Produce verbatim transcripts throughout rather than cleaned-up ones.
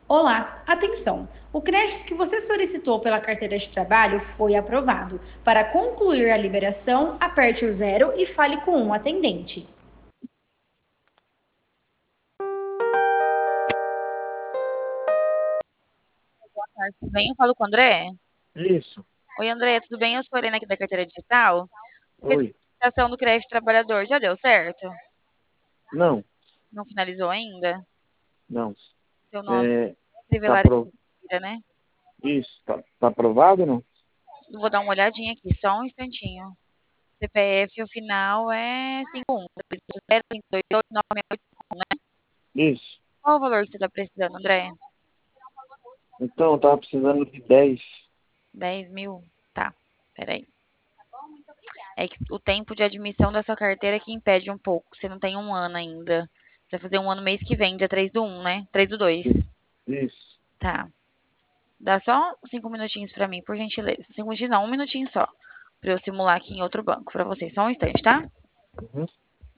Olá, atenção! O crédito que você solicitou pela carteira de trabalho foi aprovado. Para concluir a liberação, aperte o zero e fale com um atendente. Boa tarde, tudo bem? Eu falo com o André. Isso. Oi, André, tudo bem? Eu sou a Helena aqui da Carteira Digital. Você fez a Oi. aplicação do crédito trabalhador, já deu certo? Não, Não finalizou ainda? não. Seu nome É, é tá Crivellari apro... Silveira, né? Isso, tá, tá aprovado ou não? Eu vou dar uma olhadinha aqui, só um instantinho. C P F, o final é cinquenta e um, zero cinco dois oito nove seis oito, né? Isso. Qual o valor que você está precisando, André? Então, eu tava precisando de dez. Dez mil? Tá, peraí. É que o tempo de admissão da sua carteira é que impede um pouco. Você não tem um ano ainda. Você vai fazer um ano mês que vem, dia três do um, né? Três do dois. Isso. Tá. Dá só cinco minutinhos pra mim, por gentileza. Cinco minutinhos não, um minutinho só. Pra eu simular aqui em outro banco pra vocês. Só um instante, tá? Uhum.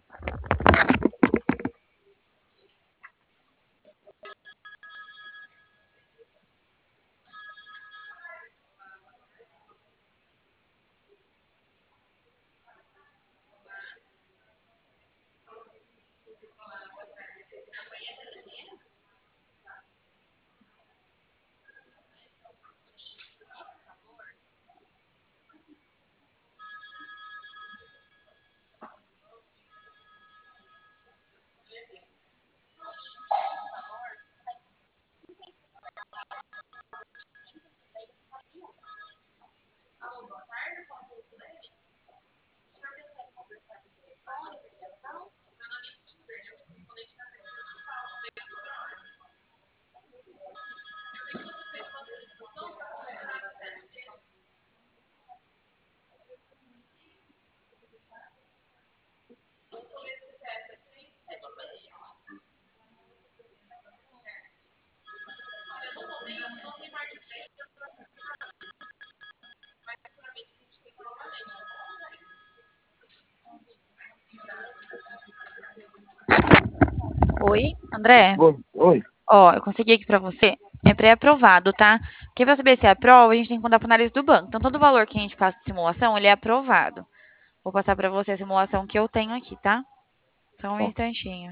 Oi, André? Oi. Oi. Ó, eu consegui aqui pra você. É pré-aprovado, tá? Porque pra saber se é aprova, a gente tem que mandar pra análise do banco. Então, todo valor que a gente passa de simulação, ele é aprovado. Vou passar pra você a simulação que eu tenho aqui, tá? Só um Ó, instantinho.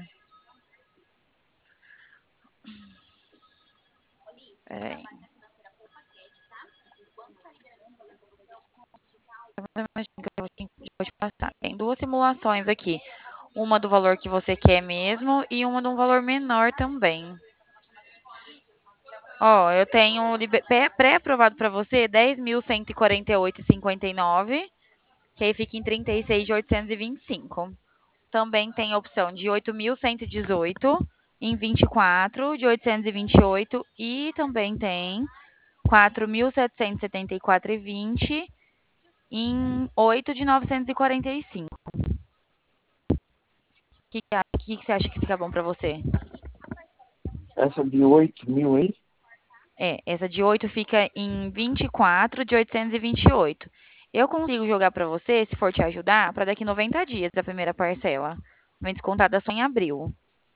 Peraí. Eu vou te passar. Tem duas simulações aqui. Uma do valor que você quer mesmo e uma de um valor menor também. Ó, eu tenho liber- pré- pré-aprovado para você dez mil cento e quarenta e oito vírgula cinquenta e nove, que aí fica em trinta e seis mil oitocentos e vinte e cinco. Também tem a opção de oito mil cento e dezoito em vinte e quatro de oitocentos e vinte e oito e também tem quatro mil setecentos e setenta e quatro e vinte em oito de novecentos e quarenta e cinco. O que, que, que você acha que fica bom para você? essa de oito mil aí? É, essa de oito fica em vinte e quatro de oitocentos e vinte e oito. Eu consigo jogar para você, se for te ajudar, para daqui noventa dias a primeira parcela. Vem descontada só em abril.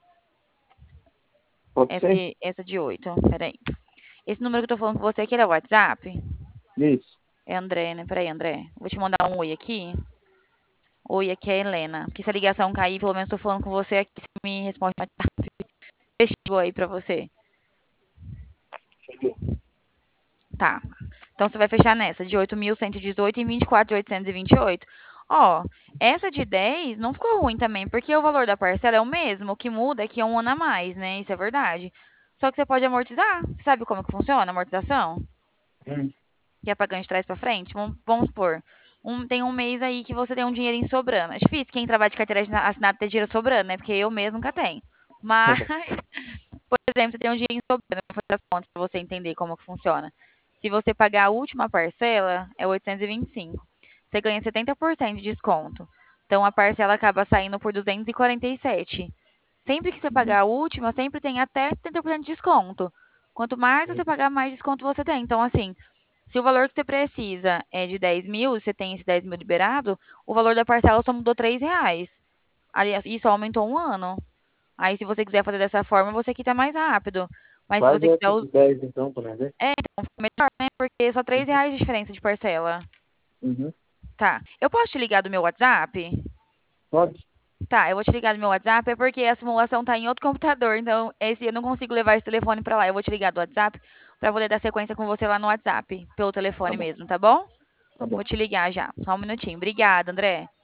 Pode Essa, ser? essa de oito. Peraí. Esse número que eu tô falando com você aqui é o WhatsApp? Isso. É André, né? Peraí, André. Vou te mandar um oi aqui. Oi, aqui é a Helena. Porque se a ligação cair, pelo menos tô falando com você aqui, você me responde no WhatsApp. Chegou aí pra você. Cheguei. Tá. Então você vai fechar nessa, de oito mil cento e dezoito em vinte e quatro de oitocentos e vinte e oito. Ó, essa de dez não ficou ruim também, porque o valor da parcela é o mesmo. O que muda é que é um ano a mais, né? Isso é verdade. Só que você pode amortizar. Você sabe como que funciona a amortização? Hum. Que é pagando de trás pra frente? Vamos, vamos supor. Um, tem um mês aí que você tem um dinheirinho sobrando. É difícil quem trabalha de carteira assinada ter dinheiro sobrando, né? Porque eu mesmo nunca tenho. Mas, por exemplo, você tem um dinheirinho sobrando. Eu vou fazer as contas pra você entender como que funciona. Se você pagar a última parcela, é oitocentos e vinte e cinco. Você ganha setenta por cento de desconto. Então a parcela acaba saindo por duzentos e quarenta e sete. Sempre que você pagar a última, sempre tem até setenta por cento de desconto. Quanto mais você pagar, mais desconto você tem. Então, assim, se o valor que você precisa é de dez mil, você tem esse dez mil liberado, o valor da parcela só mudou três reais. Aliás, isso aumentou um ano. Aí, se você quiser fazer dessa forma, você quita mais rápido. Mas se Faz você quiser... essa us- de dez então, pra nós ver. É, então fica melhor, né? Porque é só três reais de diferença de parcela. Uhum. Tá. Eu posso te ligar do meu WhatsApp? Pode? Tá, eu vou te ligar do meu WhatsApp, é porque a simulação tá em outro computador, então esse eu não consigo levar esse telefone pra lá. Eu vou te ligar do WhatsApp pra poder dar sequência com você lá no WhatsApp, pelo Tá telefone bom, mesmo, tá bom? tá bom. Vou te ligar já. Só um minutinho. Obrigada, André.